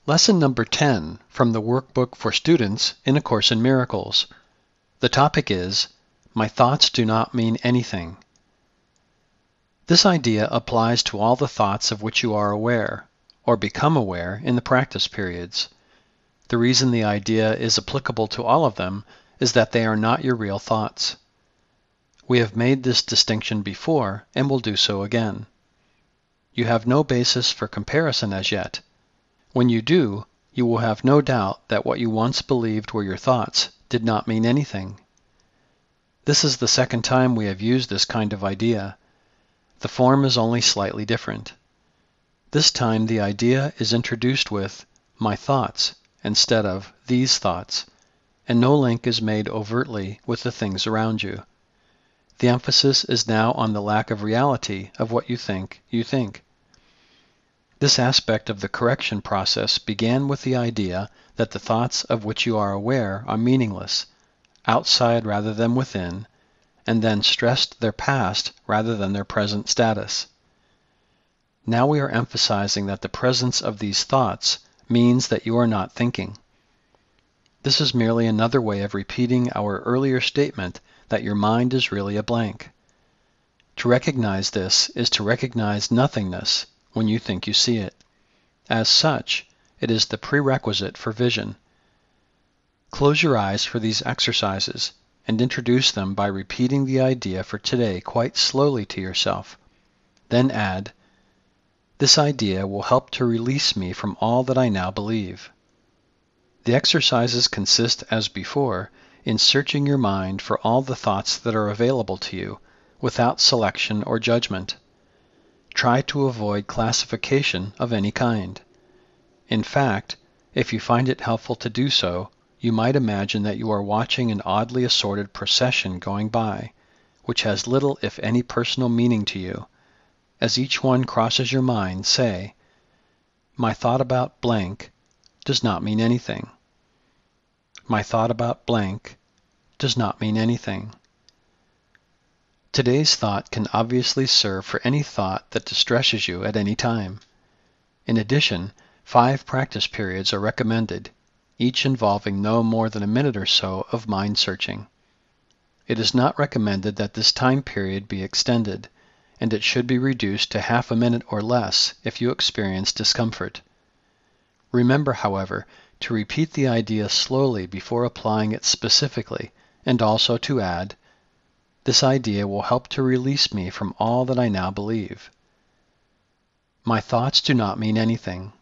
Lesson number 10 from the Workbook for Students in A Course in Miracles. The topic is, My Thoughts Do Not Mean Anything. This idea applies to all the thoughts of which you are aware, or become aware in the practice periods. The reason the idea is applicable to all of them is that they are not your real thoughts. We have made this distinction before and will do so again. You have no basis for comparison as yet. When you do, you will have no doubt that what you once believed were your thoughts did not mean anything. This is the second time we have used this kind of idea. The form is only slightly different. This time the idea is introduced with my thoughts instead of these thoughts, and no link is made overtly with the things around you. The emphasis is now on the lack of reality of what you think you think. This aspect of the correction process began with the idea that the thoughts of which you are aware are meaningless, outside rather than within, and then stressed their past rather than their present status. Now we are emphasizing that the presence of these thoughts means that you are not thinking. This is merely another way of repeating our earlier statement that your mind is really a blank. To recognize this is to recognize nothingness when you think you see it. As such, it is the prerequisite for vision. Close your eyes for these exercises and introduce them by repeating the idea for today quite slowly to yourself. Then add, this idea will help to release me from all that I now believe. The exercises consist, as before, in searching your mind for all the thoughts that are available to you, without selection or judgment. Try to avoid classification of any kind. In fact, if you find it helpful to do so, you might imagine that you are watching an oddly assorted procession going by, which has little if any personal meaning to you. As each one crosses your mind, say, my thought about blank does not mean anything. My thought about blank does not mean anything. Today's thought can obviously serve for any thought that distresses you at any time. In addition, 5 practice periods are recommended, each involving no more than a minute or so of mind searching. It is not recommended that this time period be extended, and it should be reduced to half a minute or less if you experience discomfort. Remember, however, to repeat the idea slowly before applying it specifically, and also to add, this idea will help to release me from all that I now believe. My thoughts do not mean anything.